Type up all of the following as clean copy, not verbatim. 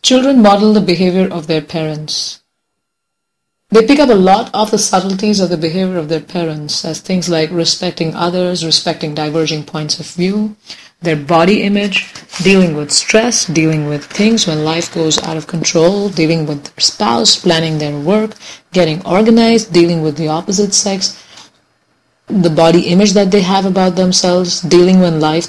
Children model the behavior of their parents. They pick up a lot of the subtleties of the behavior of their parents as things like respecting others, respecting diverging points of view, their body image, dealing with stress, dealing with things when life goes out of control, dealing with their spouse, planning their work, getting organized, dealing with the opposite sex, the body image that they have about themselves, dealing with life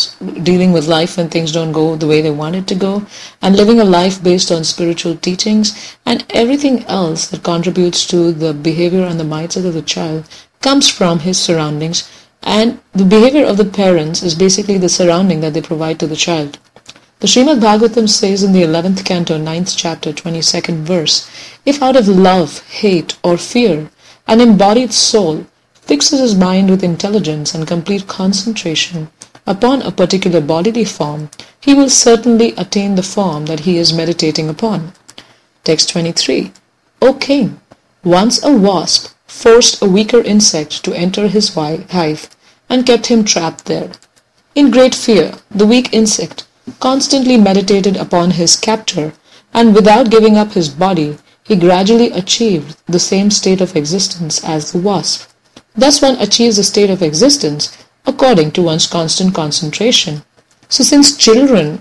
when things don't go the way they want it to go, and living a life based on spiritual teachings, and everything else that contributes to the behavior and the mindset of the child comes from his surroundings, and the behavior of the parents is basically the surrounding that they provide to the child. The Srimad Bhagavatam says in the 11th canto, 9th chapter, 22nd verse, if out of love, hate, or fear, an embodied soul fixes his mind with intelligence and complete concentration upon a particular bodily form, he will certainly attain the form that he is meditating upon. Text 23. O king, once a wasp forced a weaker insect to enter his hive and kept him trapped there. In great fear, the weak insect constantly meditated upon his captor, and without giving up his body, he gradually achieved the same state of existence as the wasp. Thus one achieves a state of existence according to one's constant concentration. So since children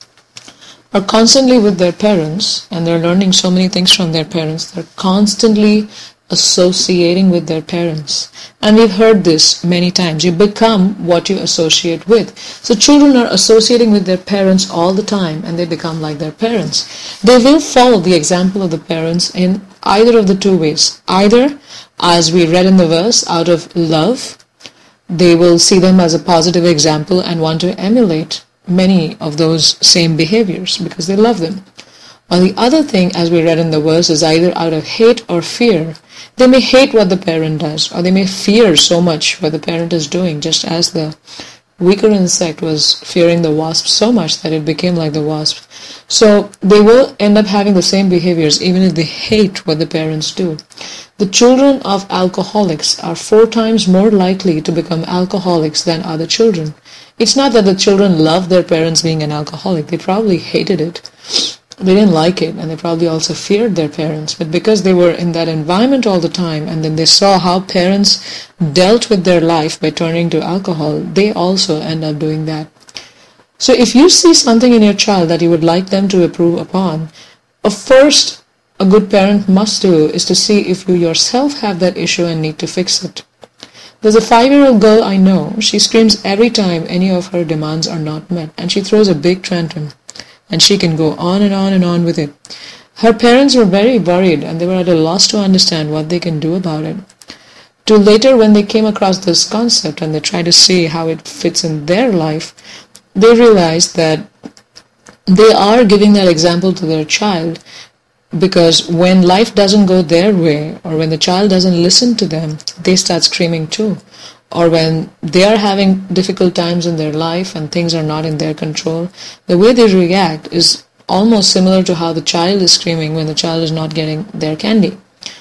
are constantly with their parents and they're learning so many things from their parents, they're constantly associating with their parents. And we've heard this many times. You become what you associate with. So children are associating with their parents all the time and they become like their parents. They will follow the example of the parents in either of the two ways. Either, as we read in the verse, out of love, they will see them as a positive example and want to emulate many of those same behaviors because they love them. Or the other thing, as we read in the verse, is either out of hate or fear. They may hate what the parent does, or they may fear so much what the parent is doing, just as the weaker insect was fearing the wasp so much that it became like the wasp. So they will end up having the same behaviors even if they hate what the parents do. The children of alcoholics are 4 times more likely to become alcoholics than other children. It's not that the children love their parents being an alcoholic. They probably hated it. They didn't like it, and they probably also feared their parents. But because they were in that environment all the time, and then they saw how parents dealt with their life by turning to alcohol, they also end up doing that. So if you see something in your child that you would like them to improve upon, first a good parent must do is to see if you yourself have that issue and need to fix it. There's a 5-year-old girl I know. She screams every time any of her demands are not met, and she throws a big tantrum. And she can go on and on and on with it. Her parents were very worried and they were at a loss to understand what they can do about it. To later, when they came across this concept and they tried to see how it fits in their life, they realized that they are giving that example to their child, because when life doesn't go their way or when the child doesn't listen to them, they start screaming too. Or when they are having difficult times in their life and things are not in their control, the way they react is almost similar to how the child is screaming when the child is not getting their candy.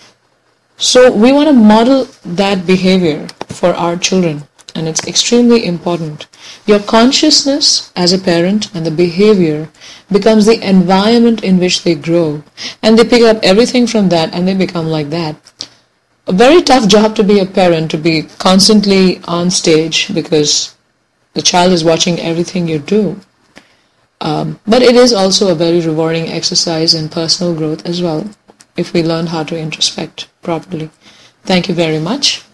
So we want to model that behavior for our children, and it's extremely important. Your consciousness as a parent and the behavior becomes the environment in which they grow, and they pick up everything from that and they become like that. A very tough job to be a parent, to be constantly on stage because the child is watching everything you do. But it is also a very rewarding exercise in personal growth as well, if we learn how to introspect properly. Thank you very much.